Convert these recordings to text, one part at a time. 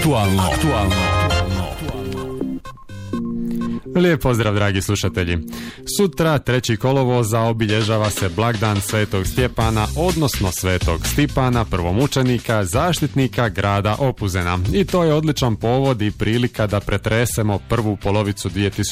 Aktualno. Lijep pozdrav, dragi slušatelji. Sutra, 3. kolovoza, obilježava se blagdan Svetog Stjepana, odnosno Svetog Stipana, prvomučenika, zaštitnika grada Opuzena. I to je odličan povod i prilika da pretresemo prvu polovicu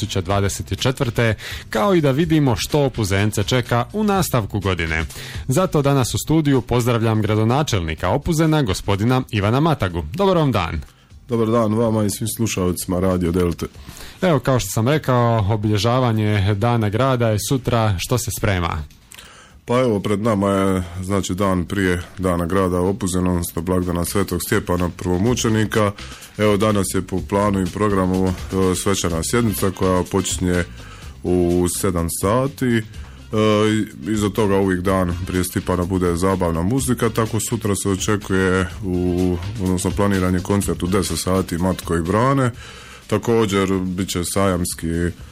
2024. kao i da vidimo što Opuzence čeka u nastavku godine. Zato danas u studiju pozdravljam gradonačelnika Opuzena, gospodina Ivana Matagu. Dobar vam dan. Dobar dan vama i svim slušalcima Radio Delte. Evo, kao što sam rekao, obilježavanje Dana grada je sutra. Što se sprema? Pa evo, pred nama je dan prije Dana grada Opuzena, odnosno blagdana Svetog Stjepana prvomučenika. Evo, danas je po planu i programu svečana sjednica koja počinje u 7 sati. Iza toga uvijek dan prije Stipana bude zabavna muzika, tako sutra se očekuje odnosno planiran je koncert u 10 sati Matko i Brane. Također bit će sajamski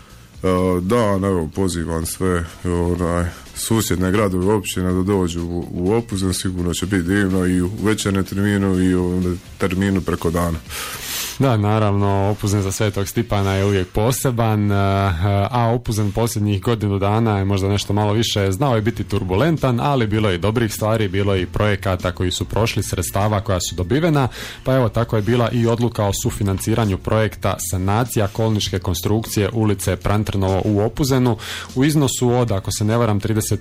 dan. Evo, pozivam sve susjedne gradove i općine da dođu u Opuzen, sigurno će biti divno i u večernjem terminu i u terminu preko dana. Da, naravno, Opuzen za Svetog Stipana je uvijek poseban, a Opuzen posljednjih godinu dana je možda nešto malo više, znao je biti turbulentan, ali bilo je i dobrih stvari, bilo je i projekata koji su prošli, sredstava koja su dobivena, pa evo, tako je bila i odluka o sufinanciranju projekta sanacija kolničke konstrukcije ulice Prantrnovo u Opuzenu u iznosu od, ako se ne varam,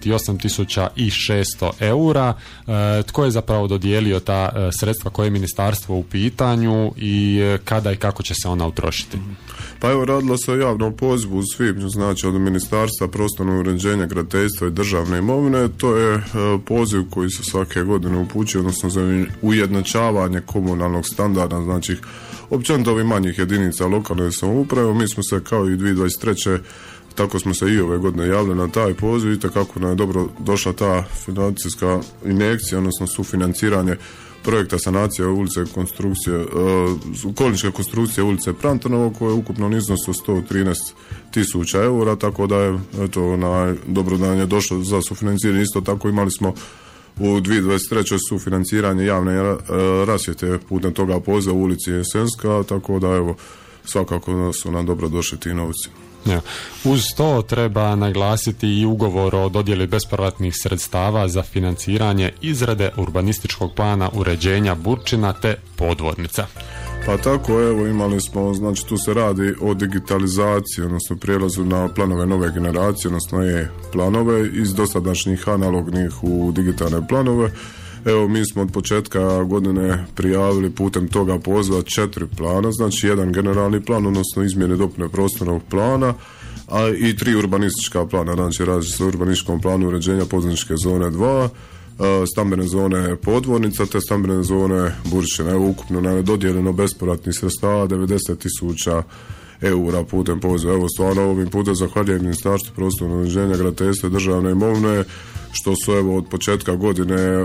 38.600 eura. Tko je zapravo dodijelio ta sredstva, koje je ministarstvo u pitanju i kada i kako će se ona utrošiti? Pa evo, radilo se o javnom pozivu u svibnju, znači od Ministarstva prostornog uređenja, graditeljstva i državne imovine. To je poziv koji se svake godine upućuje, odnosno za ujednačavanje komunalnog standarda, znači općenito ovih manjih jedinica lokalne samouprave. Mi smo se kao i 2023. tako smo se i ove godine javili na taj poziv. Vidite kako nam je dobro došla ta financijska injekcija, odnosno sufinanciranje projekta sanacije ulice konstrukcije, kolničke konstrukcije ulice Prantrnovo, koje je ukupno iznosu 113.000 eura, tako da je dobro da je došlo za sufinanciranje. Isto tako imali smo u 2023. sufinanciranje javne rasvjete putem toga poziva u ulici Jesenska, tako da evo, svakako su nam dobro došli ti novci. Ja. Uz to treba naglasiti i ugovor o dodjeli bespovratnih sredstava za financiranje izrade urbanističkog plana uređenja Burčina te podvodnica. Pa tako, evo, imali smo, znači tu se radi o digitalizaciji, odnosno prijelazu na planove nove generacije, odnosno e-planove iz dosadašnjih analognih u digitalne planove. Evo, mi smo od početka godine prijavili putem toga poziva 4 plana, znači jedan generalni plan, odnosno izmjene dopune prostornog plana, a i 3 urbanistička plana, znači radi se o urbanističkom planu uređenja poduzetničke zone 2, stambene zone podvornica te stambene zone Burčina. Evo, ukupno nam je dodijeljeno bespovratnih sredstava 90.000 eura putem poziva. Evo, stvarno ovim putem zahvaljujem Ministarstvu prostornog uređenja, graditeljstva i državne imovine što su evo od početka godine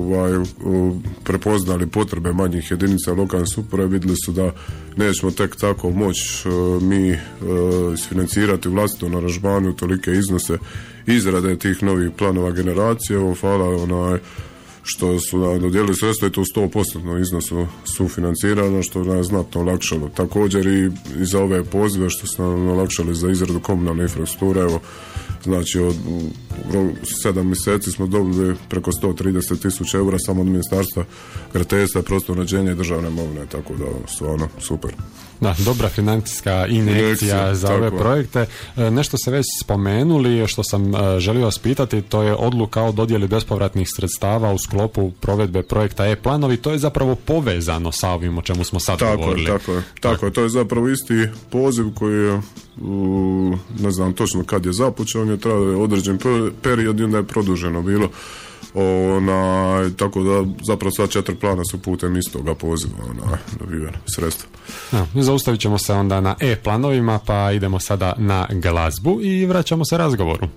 prepoznali potrebe manjih jedinica lokalne samouprave. Vidjeli su da nećemo tek tako moći mi isfinancirati u vlastitom aranžmanu tolike iznose izrade tih novih planova generacije. Evo, hvala što su nam dodijelili sredstva i to u 100% iznosu sufinancirano, što nam je znatno olakšalo. Također i za ove pozive što su nam olakšali za izradu komunalne infrastrukture. Evo, znači od 7 mjeseci smo dobili preko 130.000 eura samo od Ministarstva graditeljstva, prostornog uređenja i državne imovine, tako da stvarno super. Da, dobra financijska injekcija za ove projekte. Nešto se već spomenuli, što sam želio vas pitati, to je odluka o dodjeli bespovratnih sredstava u sklopu provedbe projekta e-planovi. To je zapravo povezano sa ovim o čemu smo sad govorili. Tako je, to je zapravo isti poziv koji je, ne znam točno kad je započeo, on je trajao određen period i onda je produženo bilo. Tako da zapravo sva 4 plana su putem istoga poziva dobivene sredstva. Zaustavit ćemo se onda na e-planovima, pa idemo sada na glazbu i vraćamo se razgovoru.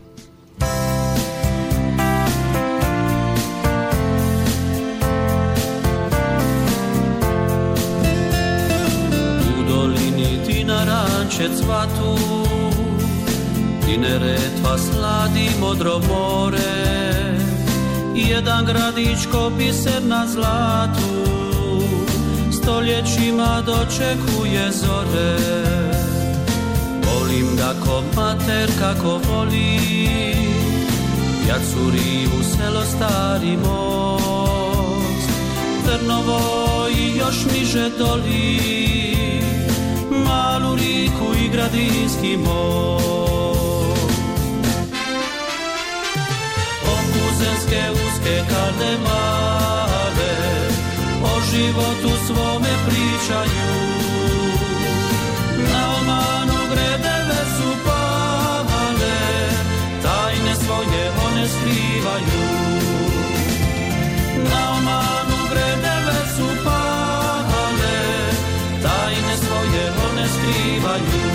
U dolini ti naranče cvatu, ti Neretva sladi modro more, jedan gradić ko biser na zlatu stoljećima dočekuje zore. Volim ga ko mater kako voli, ja curi u selo Stari most, Trnovo i još niže doli, Malu Riku i Gradinski most. Opuzenske uske kalde male o životu svome pričaju, na omanu gredeve su pale, tajne svoje one skrivaju. Na omanu gredeve su pale, tajne svoje one skrivaju.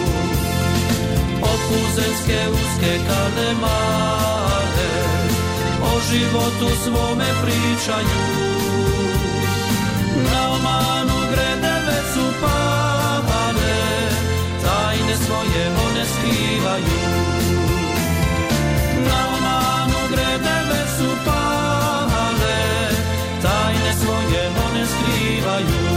Opuzenske uske kalde male o životu svome pričaju, na omanu gredeve su pale, tajne svoje one skrivaju. Na omanu gredeve su pale, tajne svoje one skrivaju.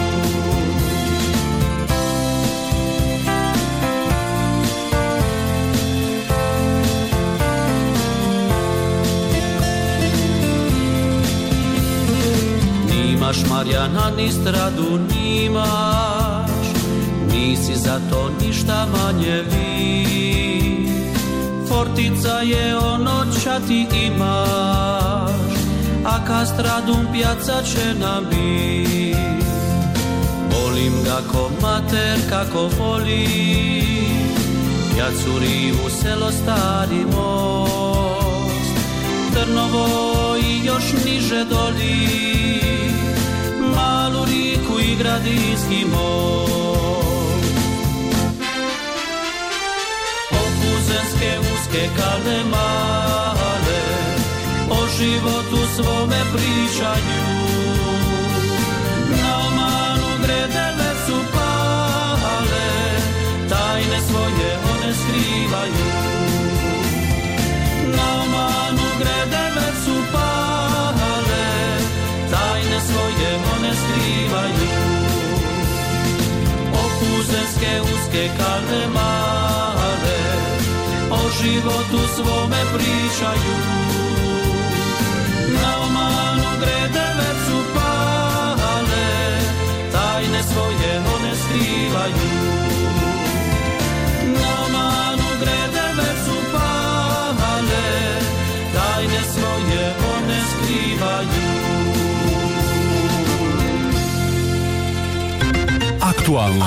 Nimaš Marjana ni stradu nimaš, nisi zato ništa manje vi. Fortica je ono ča ti imaš, a ka stradum pjaca će nam bit. Volim ga ko mater kako voli, ja curi u selo Stari most, Trnovo i još niže doli, Malu Riku i Gradinski most. Opuzenske uske kalde male o životu svome pričaju, na omanu gredeve su pale, tajne svoje one skrivaju. Na omanu gredeve su pale, tajne svoje one skrivaju. Opuzenske uske kalde male o životu svome pričaju, na omanu gredeve su pale, tajne svoje one skrivaju. Na omanu gredeve su pale, tajne svoje one skrivaju. Aktualno.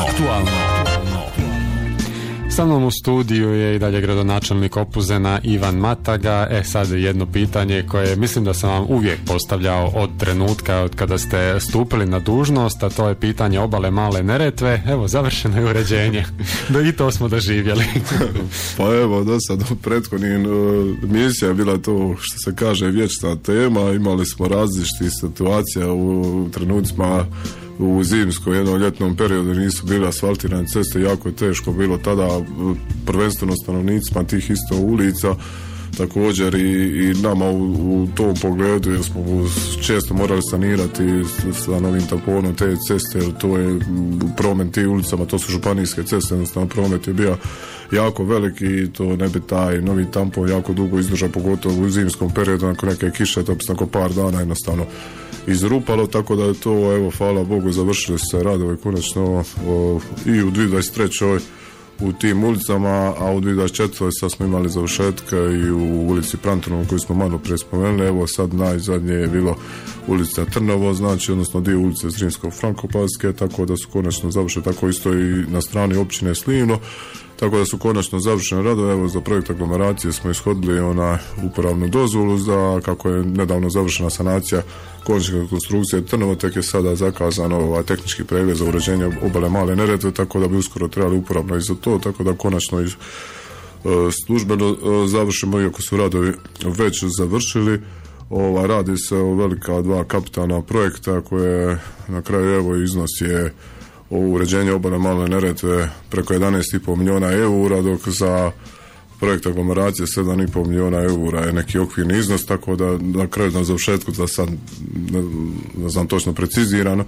Sa mnom u studiju je i dalje gradonačelnik Opuzena Ivan Mataga. Sad jedno pitanje koje mislim da sam vam uvijek postavljao od trenutka od kada ste stupili na dužnost, a to je pitanje obale Male Neretve. Evo, završeno je uređenje. Da i to smo doživjeli. Pa evo, do sad u prethodnim misija je bila to, što se kaže, vječna tema. Imali smo različitih situacija u trenucima. U zimskom jednom ljetnom periodu nisu bile asfaltirane ceste, jako je teško bilo tada prvenstveno stanovnicima tih isto ulica, također i nama u tom pogledu, jer smo često morali sanirati sa novim tamponom te ceste, jer to je promet tih ulicama, to su županijske ceste, jednostavno promet je bio jako veliki i to ne bi taj novi tampon jako dugo izdržao, pogotovo u zimskom periodu, nakon neke kiše, to bi se nakon par dana jednostavno izrupalo, tako da je to, evo, hvala Bogu, završili se radovi konačno i u 2023. u tim ulicama, a u 2024. sad smo imali završetke i u ulici Prantonom koju smo malo prije spomenuli. Evo sad najzadnje je bilo ulica Trnovo, znači, odnosno dio ulice Zrinsko-Frankopanske, tako da su konačno završene, tako isto i na strani općine Slivno, tako da su konačno završene radove. Evo, za projekt aglomeracije smo ishodili uporabnu dozvolu, za kako je nedavno završena sanacija konačne konstrukcije Trnovo, tek je sada zakazano tehnički pregled za uređenje obale Male Neretve, tako da bi uskoro trebali uporabno i za to, tako da konačno i službeno završimo, iako su radovi već završili. Radi se o velika dva kapitalna projekta koje na kraju, evo, iznos je o uređenju obale Male Neretve preko 11,5 milijuna eura, dok za projekt aglomeracije 7,5 milijuna eura je neki okvirni iznos, tako da na kraju, na završetku, da sad ne znam točno precizirano,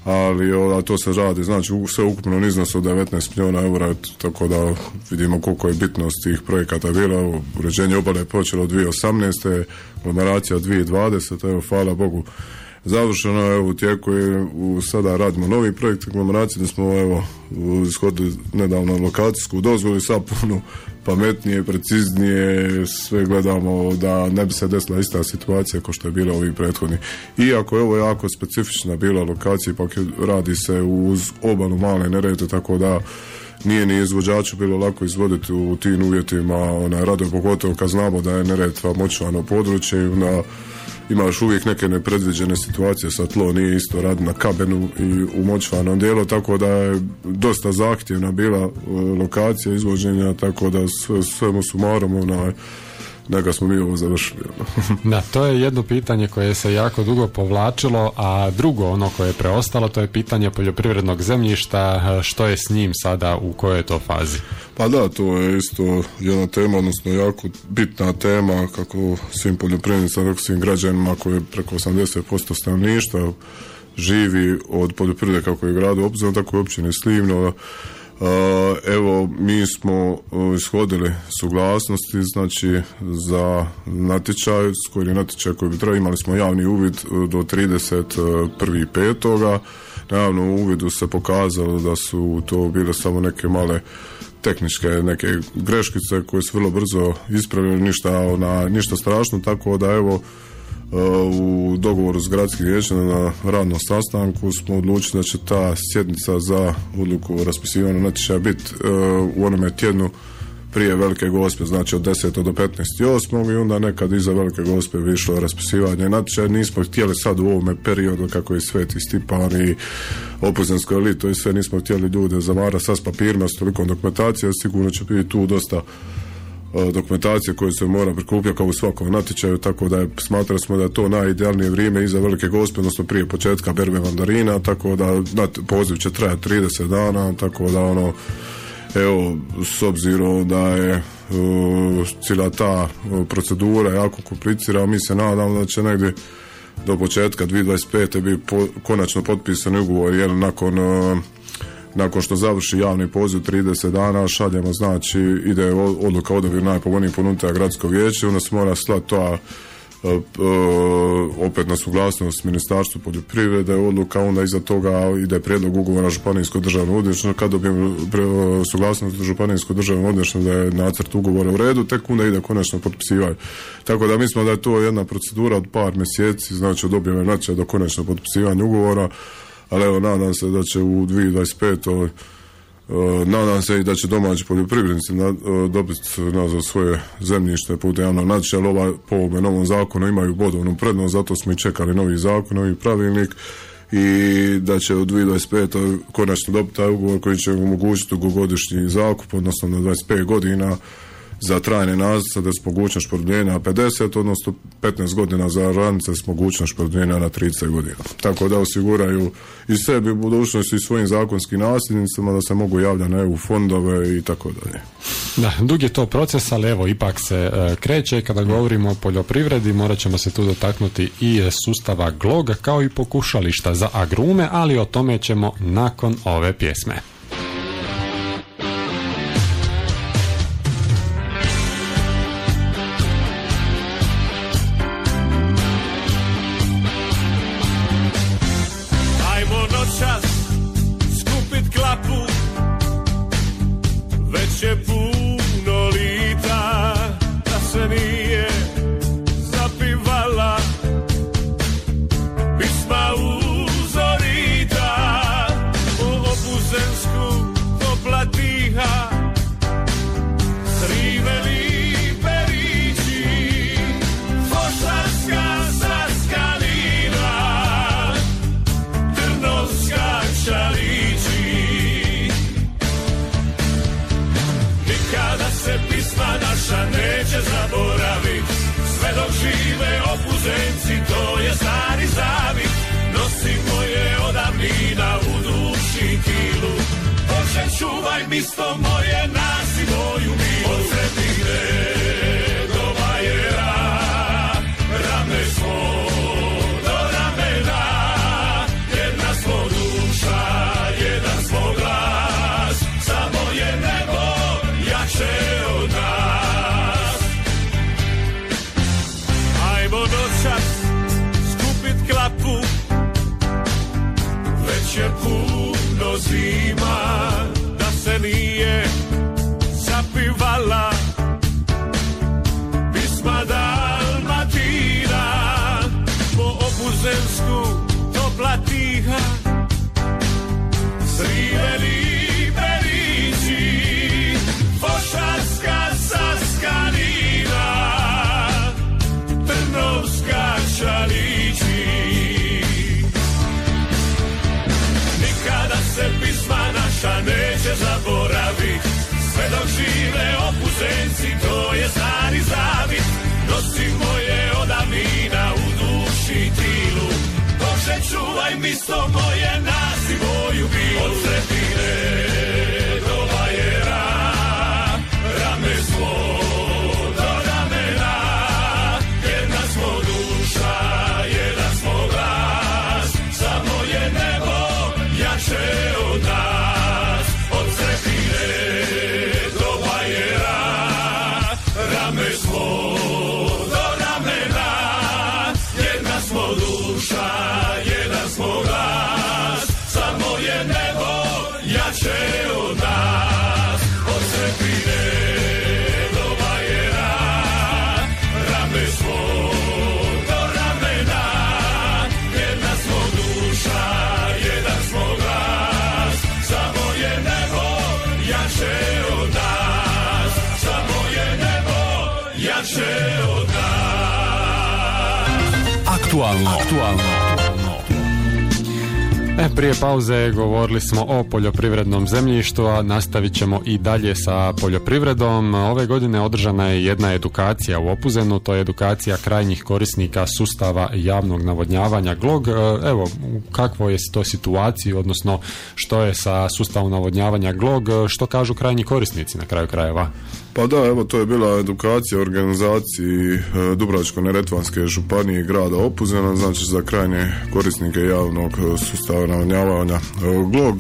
ali to se radi, znači sve ukupno iznos od 19 milijuna eura, tako da vidimo koliko je bitnost tih projekata bila. Uređenje obale je počelo od 2018. aglomeracija od 2020. Evo, hvala Bogu, završeno je u tijeku i sada radimo novi projekt aglomeracije, da smo ishodili nedavno lokacijsku dozvolu i sad puno pametnije, preciznije sve gledamo da ne bi se desila ista situacija kao što je bila ovih prethodnih. Iako je ovo jako specifična bila lokacija, ipak radi se uz obalu Male Neretve, tako da nije ni izvođaču bilo lako izvoditi u tim uvjetima radove, pogotovo kad znamo da je Neretva močvano područje i onda imaš uvijek neke nepredviđene situacije, sa tlo nije isto radi na kabenu i u močvanom dijelu, tako da je dosta zahtjevna bila lokacija izvođenja, tako da svemu sumarom neka smo mi ovo završili. Da, to je jedno pitanje koje se jako dugo povlačilo, a drugo ono koje je preostalo, to je pitanje poljoprivrednog zemljišta, što je s njim sada, u kojoj je to fazi? Pa da, to je isto jedna tema, odnosno jako bitna tema kako svim poljoprivrednicima, tako svim građanima koji je preko 80% stanovništva živi od poljoprivrede, kako je gradu Opuzen, tako i općini Slivno. Evo, mi smo ishodili suglasnosti, znači za natječaj, koji je natječaj koji bi trebali, imali smo javni uvid do 31.5. Na javnom uvidu se pokazalo da su to bile samo neke male tehničke neke greškice koje su vrlo brzo ispravljene, ništa strašno, tako da evo u dogovoru s gradskim vijećem na radnom sastanku smo odlučili da će ta sjednica za odluku o raspisivanju natječaja biti u onome tjednu prije Velike Gospe, znači od 10. do 15.8. i onda nekad iza Velike Gospe bi išlo raspisivanje natječaja. Nismo htjeli sad u ovome periodu kako je Sveti Stipan i Opuzensko elito i sve, nismo htjeli ljude zavarati sad s papirima, s tolikom dokumentacijom, sigurno će biti tu dosta dokumentacije koje se mora prikupljati kao u svakom natječaju, tako da smatrali smo da je to najidealnije vrijeme iza Velike Gospe, odnosno prije početka berbe mandarina, tako da poziv će trajati 30 dana, tako da evo, s obzirom da je cijela ta procedura jako komplicirana, mi se nadamo da će negdje do početka 2025. biti konačno potpisani ugovor, jer nakon što završi javni poziv 30 dana šaljemo, znači ide odluka o odabiru najpovoljnijih ponuditelja gradsko vijeće, onda se mora slati to opet na suglasnost Ministarstvu poljoprivrede odluka, onda iza toga ide prijedlog ugovora Županijsko državno odvjetništvo. Kad dobijemo suglasnost Županijsko državno odvjetništvo da je nacrt ugovora u redu, tek onda ide konačno potpisivanje. Tako da mislimo da je to jedna procedura od par mjeseci, znači dobijemo natječaj do konačno potpisivanja ugovora, ali evo, nadam se da će u 2025. Nadam se i da će domaći poljoprivrednici dobiti nazad svoje zemljište putem javnog natječaja, ali po ovome novom zakonu imaju bodovnu prednost, zato smo i čekali novi zakon, novi pravilnik, i da će u 2025. konačno dobiti taj ugovor koji će omogućiti dugogodišnji zakup, odnosno na 25 godina za trajne nasade s mogućnošću produljenja na 50, odnosno 15 godina za oranice s mogućnošću produljenja na 30 godina. Tako da osiguraju i sebi u budućnosti i svojim zakonskim nasljednicima da se mogu javljati na EU fondove i tako dalje. Da, dug je to proces, ali evo, ipak se kreće. Kada govorimo o poljoprivredi, morat ćemo se tu dotaknuti i sustava GLOG, kao i pokušališta za agrume, ali o tome ćemo nakon ove pjesme. Čuvaj misto moje, nasi moju milu. Od Sredine do Bajera, rame smo do ramena, jedna smo duša. je puno zima, da se nije zapivala pisma Dalmatina, po Opuzensku topla tiha, skriveni berići, Vošarska Saskanina, Trnovska Čalići. Nikada se pisma naša neće zaboravit, sve dok žive Opuzenci, to je stari zavit. Nosimo je od davnina u duši tilu, Bože čuvaj misto moje, nas i moju bilu. Od Sretine do Bajera, rame smo do ramena, jedna smo duša, jedan smo glas, samo je nebo jače od nas. Od Sretine do Bajera, rame smo do ramena, jedna smo duša, jedan smo glas, samo je nebo jače od nas. Od Sretine do Bajera, rame smo do ramena, jedna smo duša, jedan smo glas, samo je nebo jače od nas, samo je nebo jače od nas. Aktualno. Prije pauze govorili smo o poljoprivrednom zemljištu, a nastavit ćemo i dalje sa poljoprivredom. Ove godine održana je jedna edukacija u Opuzenu, to je edukacija krajnjih korisnika sustava javnog navodnjavanja GLOG. Evo, kakvo je to situaciji, odnosno što je sa sustavom navodnjavanja GLOG, što kažu krajnji korisnici na kraju krajeva? Pa da, evo, to je bila edukacija u organizaciji Dubrovačko-neretvanske županije i grada Opuzena, znači za krajnje korisnike javnog sustava navodnjavanja GLOG.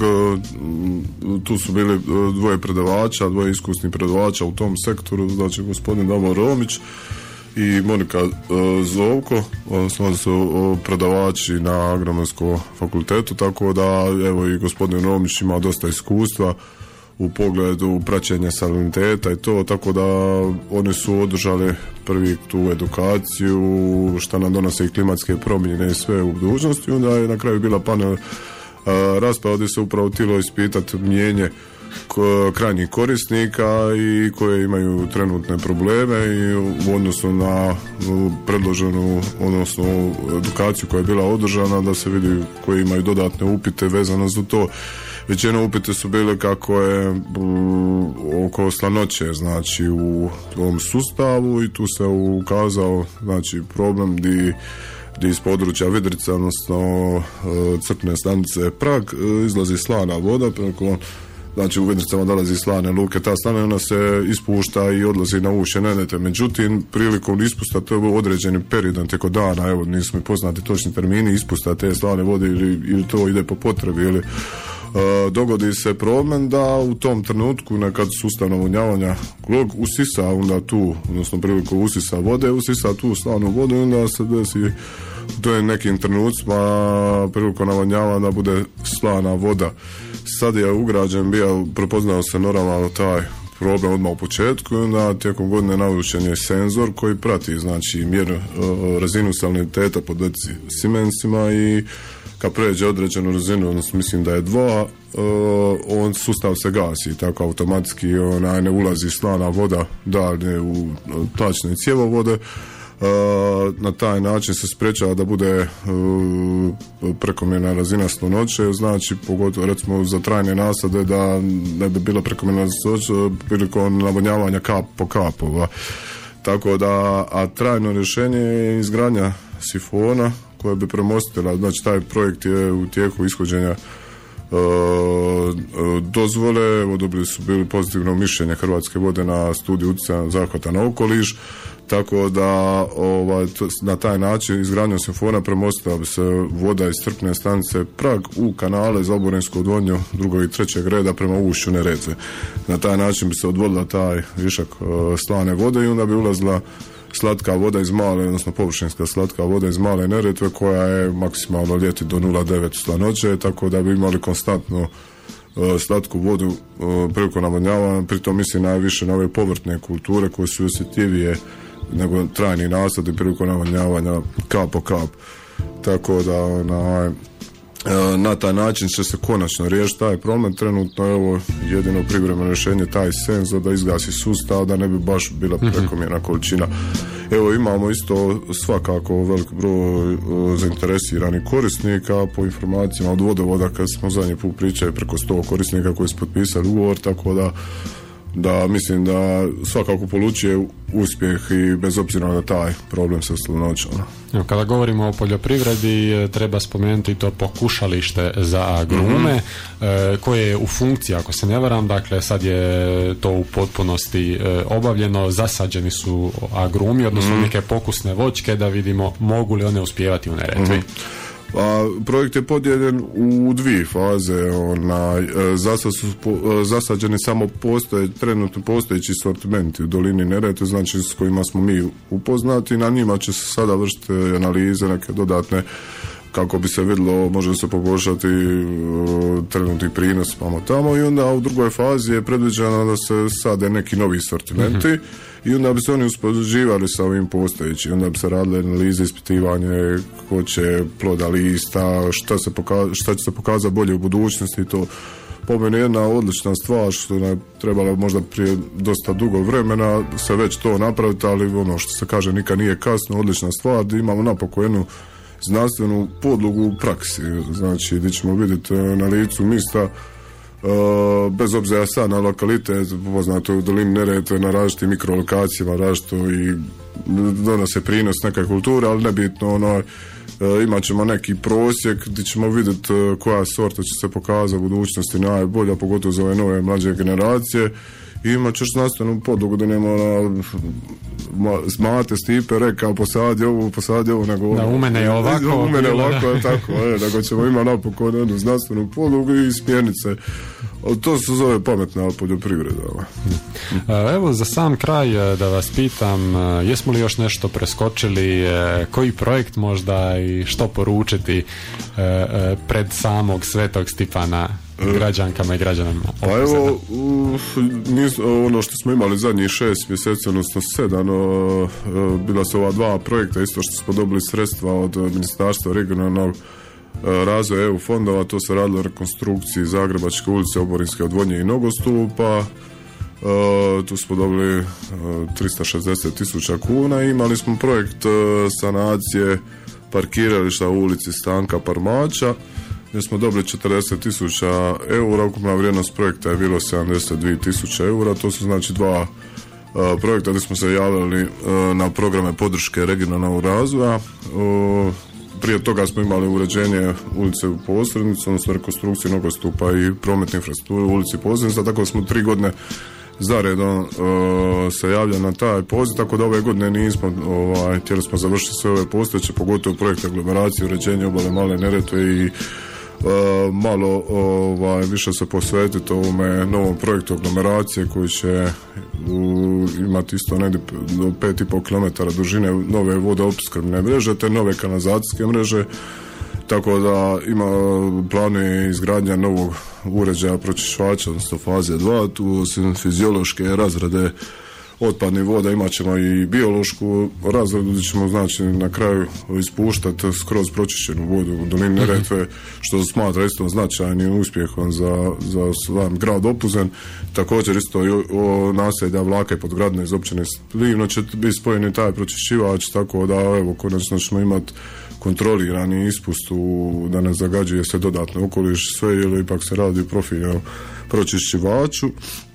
Tu su bili dvoje iskusnih predavača u tom sektoru, znači gospodin Davor Romić i Monika Zovko, odnosno su predavači na Agronomskom fakultetu, tako da evo i gospodin Romić ima dosta iskustva u pogledu praćenja saliniteta i to, tako da oni su održali prvi tu edukaciju šta nam donose i klimatske promjene i sve u budućnosti. Onda je na kraju bila panel rasprava gdje se upravo htjelo ispitati mnjenje krajnjih korisnika i koje imaju trenutne probleme i u odnosu na predloženu, odnosno edukaciju koja je bila održana, da se vidi koji imaju dodatne upite vezano za to. Većina upite su bile kako je oko slanoće, znači u ovom sustavu, i tu se ukazao, znači, problem di iz područja Vidrica, odnosno crpne stanice Prag, izlazi slana voda preko, znači u Vidricama dolazi slane luke, ta slana ona se ispušta i odlazi na ušće Nenete. Međutim, prilikom ispusta, to je određenim periodom teko dana, evo nisu mi poznati točni termini ispusta te slane vode ili to ide po potrebi ili dogodi se problem da u tom trenutku nekad sustav navodnjavanja GLOG usisa onda tu, odnosno prilikom usisa vode, usisa tu slanu vodu i onda se desi to je nekim trenucima prilikom navodnjavanja bude slana voda. Sad je ugrađen bio, prepoznao se normalno taj problem odmah u početku i onda tijekom godine navučen je senzor koji prati, znači, mjeru razinu saliniteta po deci Simensima i kad pređe određenu razinu, odnosno mislim da je 2, on sustav se gasi, tako automatski ne ulazi slana voda dalje u tlačne cjevovode. Na taj način se sprečava da bude prekomjerna razina slanoće, znači pogotovo recimo za trajne nasade da ne bi bila prekomjerna slanoća prilikom navodnjavanja kap po kapova. Tako da, a trajno rješenje je izgradnja sifona koja bi premostila, znači taj projekt je u tijeku ishođenja dozvole, dobili su bili pozitivno mišljenje Hrvatske vode na studiju utjecaja zahvata na okoliš, tako da na taj način izgradnjom sifona premostila bi se voda iz crpne stanice Prag u kanale za oborinsko odvodnju 2. i 3. reda prema ušću Neretve. Na taj način bi se odvodila taj višak slane vode i onda bi ulazila slatka voda iz male, odnosno površinska slatka voda iz male Neretve koja je maksimalno ljeti do 0,9 slanoće, tako da bi imali konstantno slatku vodu prilikom navodnjavanja. Pritom mislim najviše na ove povrtne kulture koje su osjetljivije nego trajni nasadi prilikom navodnjavanja kap po kap. Tako da na taj način će se konačno riješiti taj problem. Trenutno evo jedino privremeno rješenje taj senzor da izgasi sustav, da ne bi baš bila prekomjerna količina. Evo imamo isto svakako velik broj zainteresiranih korisnika po informacijama od vodovoda, kad smo zadnji put pričali preko 100 korisnika koji su potpisali ugovor, tako da mislim da svakako polučuje uspjeh i bez obzira na taj problem sa slanoćom. Kada govorimo o poljoprivredi, treba spomenuti to pokušalište za agrume, koje je u funkciji, ako se ne varam, dakle sad je to u potpunosti obavljeno, zasađeni su agrumi, odnosno neke pokusne voćke, da vidimo mogu li one uspijevati u Neretvi. Projekt je podijeljen u 2 faze. Zasađeni samo trenutno postojeći sortimenti u dolini Neretve, znači s kojima smo mi upoznati. Na njima će se sada vršiti analize, neke dodatne, kako bi se vidjelo može se poboljšati trenutni prinos tamo, i onda u drugoj fazi je predviđeno da se sade neki novi sortimenti i onda bi se oni uspoređivali sa ovim postojećim, onda bi se radile analize, ispitivanje ko će ploda lista, šta će se pokazati bolje u budućnosti. To po meni je jedna odlična stvar što je trebalo možda prije dosta dugo vremena se već to napraviti, ali ono što se kaže nikad nije kasno, odlična stvar da imamo napokon jednu znanstvenu podlogu u praksi, znači gdje ćemo vidjeti na licu mjesta, bez obzira sad na lokalitet, poznato u dolini Neretve na različitim mikrolokacijama, različito i donose prinos neke kulture, ali nebitno imat ćemo neki prosjek gdje ćemo vidjeti koja sorta će se pokazati u budućnosti najbolja, pogotovo za ove nove mlađe generacije. I imat ćeš znanstvenu podlogu da nema Mate Stipe rekao posadi ovo, nego da u mene je ovako, tako, nego ćemo imati napokon jednu znanstvenu podlogu i smjernice. To se zove pametna poljoprivreda. Evo za sam kraj da vas pitam, jesmo li još nešto preskočili, koji projekt možda i što poručiti pred samog Svetog Stipana građankama i građanima? Pa evo, ono što smo imali zadnjih 6 mjeseci, odnosno 7, bila su ova 2 projekta, isto što smo dobili sredstva od Ministarstva regionalnog razvoja EU fondova, to se radilo o rekonstrukciji Zagrebačke ulice, Oborinske odvodnje i nogostupa. Tu smo dobili 360.000 kuna i imali smo projekt sanacije parkirališta u ulici Stanka Parmača gdje smo dobili 40.000 eura, ukupna vrijednost projekta je bilo 72.000 eura. To su znači 2 projekta gdje smo se javili na programe podrške regionalnog razvoja. Prije toga smo imali uređenje ulice u Posrednicu, odnosno rekonstrukciju nogostupa i prometne infrastrukture u ulici Posrednica, tako da smo 3 godine zaredom se javlja na taj poziv, tako da ove godine nismo htjeli smo završiti sve ove postojeće, pogotovo projekte aglomeracije, uređenje obale Male Neretve i malo više se posvetiti ovome novom projektu aglomeracije koji će imati isto negdje do 5,5 km dužine nove vodoopskrbne mreže te nove kanalizacijske mreže, tako da ima planuje izgradnja novog uređaja pročišćivača, odnosno faze 2, tu osim fiziološke razrade otpadnih voda imat ćemo i biološku razradu gdje ćemo znači na kraju ispuštati skroz pročišćenu vodu u dolini Neretve, što smatra isto značajnim uspjehom za sam grad Opuzen. Također isto naselja Vlaka i Podgradne iz općine Slivno će biti spojeni taj pročišćivač, tako da evo konačno ćemo imati kontrolirani ispust da ne zagađuje se dodatno okoliš, sve ili ipak se radi o profilnom pročišćivaču.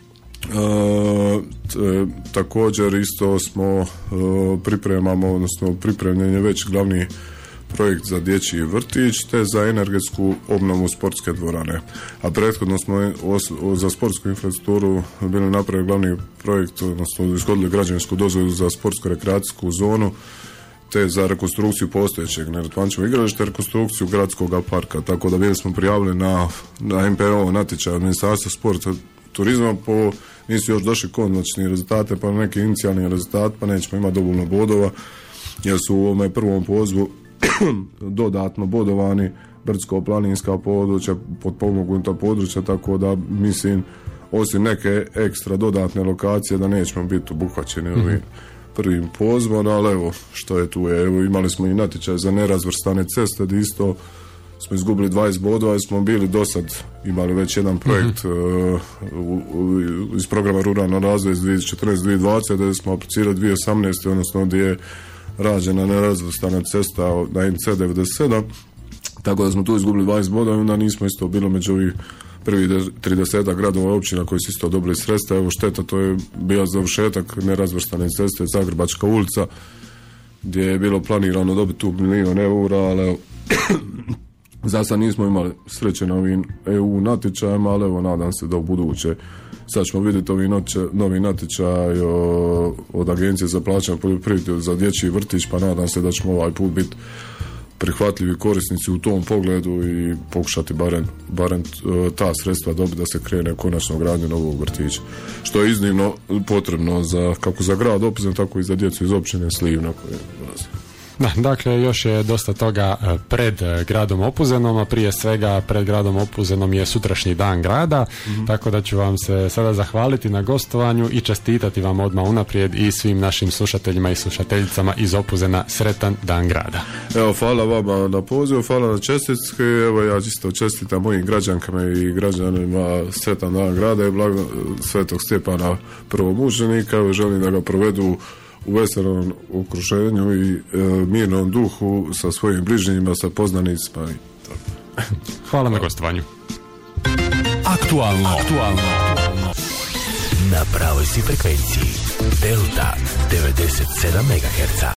Također isto smo pripremamo, odnosno pripremljen je već glavni projekt za dječji vrtić te za energetsku obnovu sportske dvorane, a prethodno smo za sportsku infrastrukturu bili napravili glavni projekt, odnosno ishodili građevinsku dozvolu za sportsko rekreacijsku zonu te za rekonstrukciju postojećeg Neretvančevog igrališta, rekonstrukciju gradskog parka, tako da bili smo prijavili na MPO natječaj od Ministarstva sporta turizma, nisu još došli konačni rezultate, pa neki inicijalni rezultat, pa nećemo imati dovoljno bodova, jer su u ovome prvom pozivu dodatno bodovani brdsko-planinska područja, potpomognuta područja, tako da mislim, osim neke ekstra dodatne lokacije, da nećemo biti obuhvaćeni ovim prvim pozivom, ali evo, što je tu, evo, imali smo i natječaj za nerazvrstane ceste, gdje isto smo izgubili 20 bodova, jer smo bili do sad imali već jedan projekt iz programa ruralnog razvoja iz 2014-2020, da smo aplicirali 2018. odnosno gdje je rađena nerazvrstana cesta na NC97, tako da smo tu izgubili 20 bodova i onda nismo isto bili među ovih prvi 30 gradova i općina koji su isto dobili sredstva. Evo šteta, to je bio završetak nerazvrstane ceste Zagrebačka ulica, gdje je bilo planirano dobiti tu €1 milion, ali za sad nismo imali sreće na ovim EU natječajima, ali evo nadam se da u buduće sad ćemo vidjeti novi natječaj od Agencije za plaćanje poljoprivrede za dječji vrtić, pa nadam se da ćemo ovaj put biti prihvatljivi korisnici u tom pogledu i pokušati barem ta sredstva dobiti da se krene konačno gradnju novog vrtića, što je iznimno potrebno kako za grad Opuzen, tako i za djecu iz općine Slivna koje dolaze. Da, dakle, još je dosta toga pred gradom Opuzenom, a prije svega pred gradom Opuzenom je sutrašnji dan grada, tako da ću vam se sada zahvaliti na gostovanju i čestitati vam odmah unaprijed i svim našim slušateljima i slušateljicama iz Opuzena sretan dan grada. Evo, hvala vama na pozivu, hvala na čestitke, evo ja isto čestitam mojim građankama i građanima sretan dan grada i blago Svetog Stjepana prvomučenika, evo želim da ga provedu u veselom okruženju i mirnom duhu sa svojim bližnjima, sa poznanicima. Hvala na gostovanju. Aktualno. Na pravoj si frekvenciji Delta 97 MHz.